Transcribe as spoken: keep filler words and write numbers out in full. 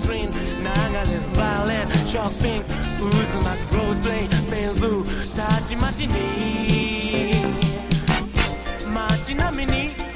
スクリーン流れるバイオレンショックピンク渦巻くローズグレイペールブルーたちまちに街並みに